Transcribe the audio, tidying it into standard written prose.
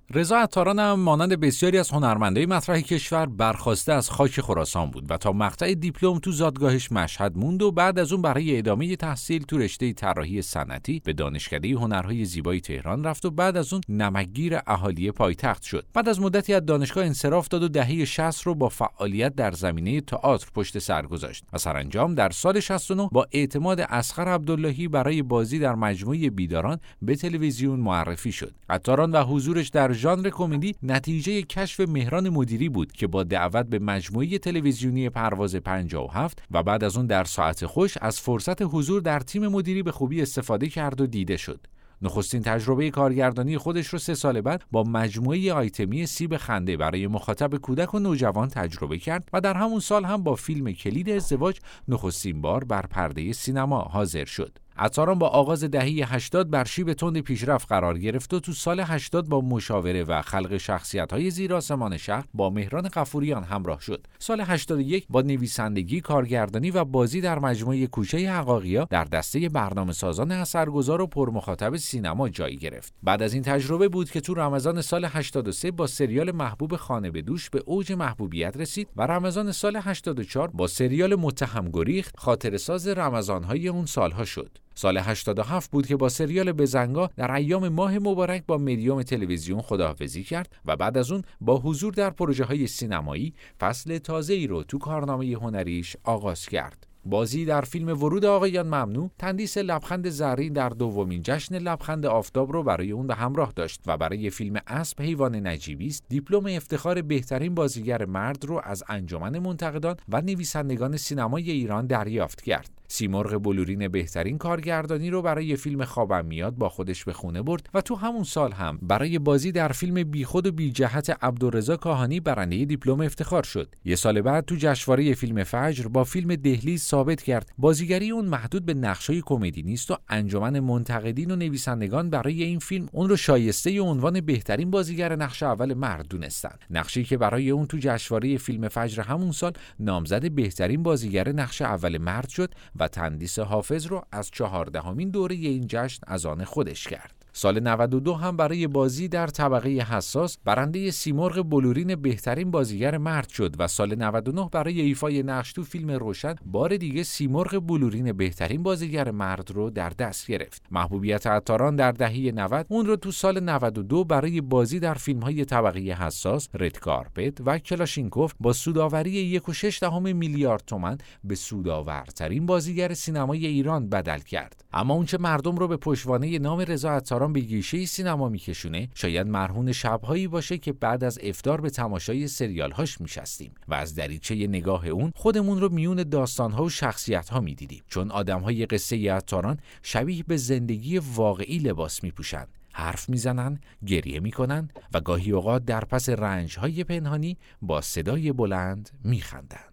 رضا عطاران هم مانند بسیاری از هنرمندای مطرح کشور برخواسته از خاک خراسان بود و تا مقطع دیپلم تو زادگاهش مشهد موند و بعد از اون برای ادامه تحصیل تو رشته طراحی صنعتی به دانشکده هنرهای زیبای تهران رفت و بعد از اون نمکگیر اهالی پایتخت شد. بعد از مدتی از دانشگاه انصراف داد و دهه 60 رو با فعالیت در زمینه تئاتر پشت سر گذاشت و سرانجام در سال 69 با اعتماد اصغر عبداللهی برای بازی در مجموعه بیداران به تلویزیون معرفی شد. عطاران و حضورش در ژانر کمدی نتیجه کشف مهران مدیری بود که با دعوت به مجموعه تلویزیونی پرواز 57 و بعد از اون در ساعت خوش از فرصت حضور در تیم مدیری به خوبی استفاده کرد و دیده شد. نخستین تجربه کارگردانی خودش رو 3 سال بعد با مجموعه آیتمی سیب خنده برای مخاطب کودک و نوجوان تجربه کرد و در همون سال هم با فیلم کلید ازدواج نخستین بار بر پرده سینما حاضر شد. عطاران با آغاز دهه 80 بر شیب تند پیشرفت قرار گرفت و تو سال 80 با مشاوره و خلق شخصیت‌های زیرآسمان شهر با مهران غفوریان همراه شد. سال 81 با نویسندگی، کارگردانی و بازی در مجموعه کوچه عقاقیا در دسته برنامه‌سازان اثرگذار و پرمخاطب سینما جای گرفت. بعد از این تجربه بود که تو رمضان سال 83 با سریال محبوب خانه به دوش به اوج محبوبیت رسید و رمضان سال 84 با سریال متهم گریخت خاطره‌ساز رمضان‌های اون سالها شد. سال 87 بود که با سریال بزنگاه در ایام ماه مبارک با مدیوم تلویزیون خداحافظی کرد و بعد از اون با حضور در پروژه‌های سینمایی فصل تازه‌ای رو تو کارنامه هنریش آغاز کرد. بازی در فیلم ورود آقایان ممنوع تندیس لبخند زرین در دومین جشن لبخند آفتاب رو برای اون به همراه داشت و برای فیلم اسب حیوان نجیبی است دیپلم افتخار بهترین بازیگر مرد رو از انجمن منتقدان و نویسندگان سینمای ایران دریافت کرد. سیمرغ بلورین بهترین کارگردانی رو برای فیلم خوابم میاد با خودش به خونه برد و تو همون سال هم برای بازی در فیلم بیخود و بی جهت عبدالرضا کاهانی برنده دیپلم افتخار شد. یه سال بعد تو جشنواره فیلم فجر با فیلم دهلیز ثابت کرد بازیگری اون محدود به نقشای کمدی نیست و انجمن منتقدین و نویسندگان برای این فیلم اون رو شایسته عنوان بهترین بازیگر نقش اول مرد دونستن. نقشی که برای اون تو جشنواره فیلم فجر همون سال نامزد بهترین بازیگر نقش اول مرد شد و تندیس حافظ رو از 14مین دوره این جشن از آن خودش کرد. سال 92 هم برای بازی در طبقه حساس برنده سیمرغ بلورین بهترین بازیگر مرد شد و سال 99 برای ایفای نقش تو فیلم روشن بار دیگه سیمرغ بلورین بهترین بازیگر مرد رو در دست گرفت. محبوبیت عطاران در دهه 90 اون رو تو سال 92 برای بازی در فیلم‌های طبقه حساس، رد کارپت و کلاشینکوف با سودآوری 1.6 میلیارد تومان به سودآورترین بازیگر سینمای ایران بدل کرد. اما اون چه مردم رو به پشتوانه نام رضا عطاران به گیشه سینما میکشونه شاید مرهون شب‌هایی باشه که بعد از افطار به تماشای سریال‌هاش میشستیم و از دریچه نگاه اون خودمون رو میون داستان‌ها و شخصیت‌ها میدیدیم، چون آدم‌های قصه عطاران شبیه به زندگی واقعی لباس میپوشن، حرف میزنن، گریه میکنن و گاهی اوقات در پس رنج‌های پنهانی با صدای بلند میخندن.